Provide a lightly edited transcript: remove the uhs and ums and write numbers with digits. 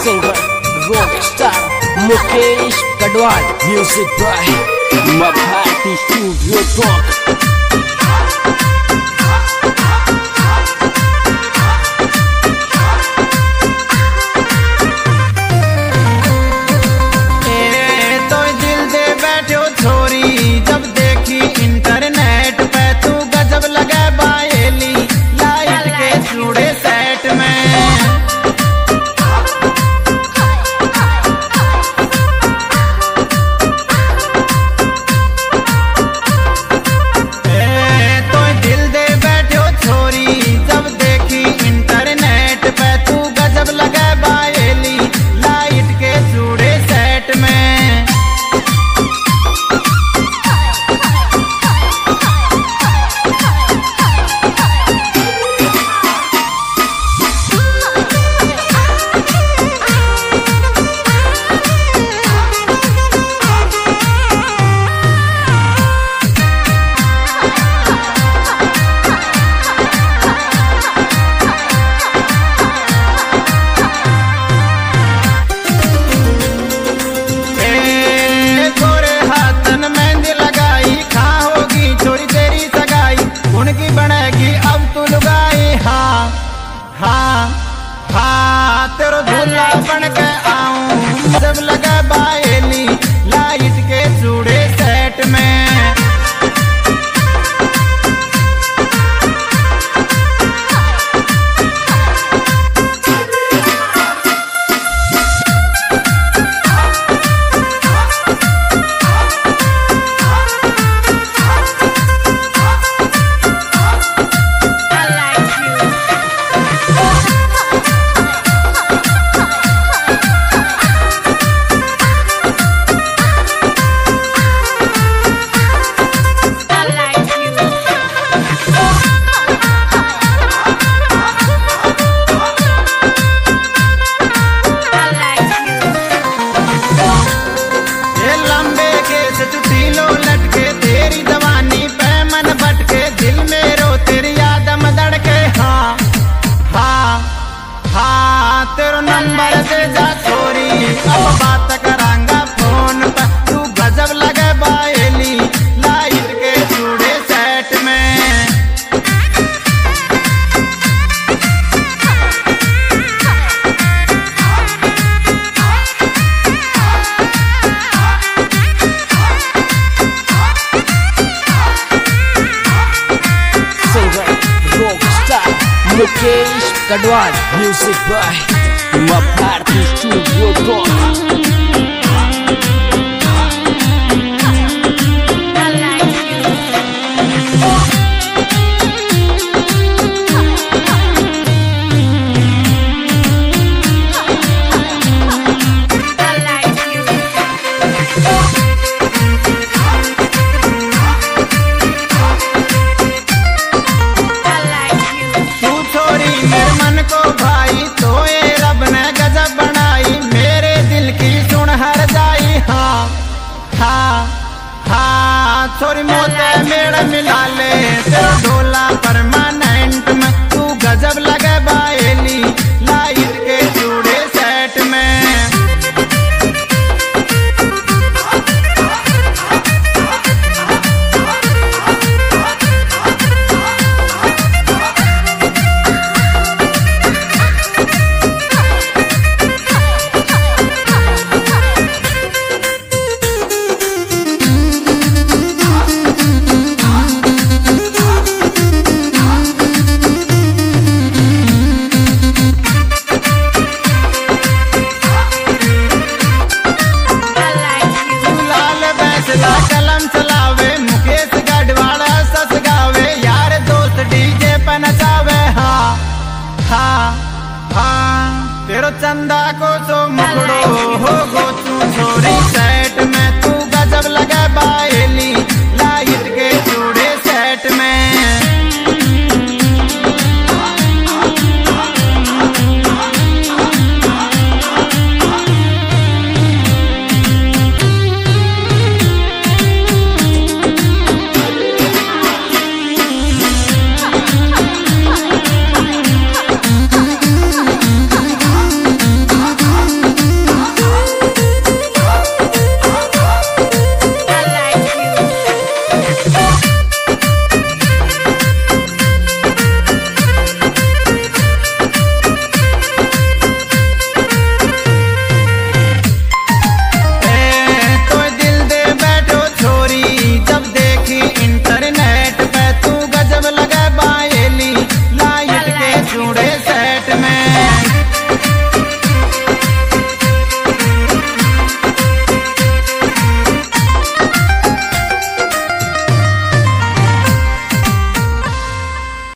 singer, rock star Mukesh Gadwal. Music by Mabharti Studio Talk. जब देखी internet पे तू गजब लगे बायली लाइट के चूड़े सेट में। तो दिल दे बैठो छोरी जब देखी इंटरनेट पे तू गजब लगे बायली लाइट के चूड़े सेट में। उनकी बनेगी अब तू लुगाई। हाँ हाँ हाँ तेरो दूल्हा बन के आऊं जब लगा बायली लाइट के चूड़े सेट में। तेरो नंबर दे जा छोरी अब बात करांगा फोन पर तू गजब लगे बायली लाइट के चूड़े सेट में। Singer, rock star Mukesh Gadwal. Music by Mabharti Studio Talk. भाई तो ये रब ने गजब बनाई मेरे दिल की सुन हर जाई। हाँ हाँ हाँ छोरी मोते मेड़ मिला ले तेरा ढोला परमानेंट में तू गजब लगे बायली लाइट के चूड़े सेट में। कलम चलावे मुकेश गढ़वाल सस गावे यार दोस्त डीजे पे नचावे। हाँ हाँ हाँ तेरो चंदा को सो मुकड़ो हो गो तू छोरी से।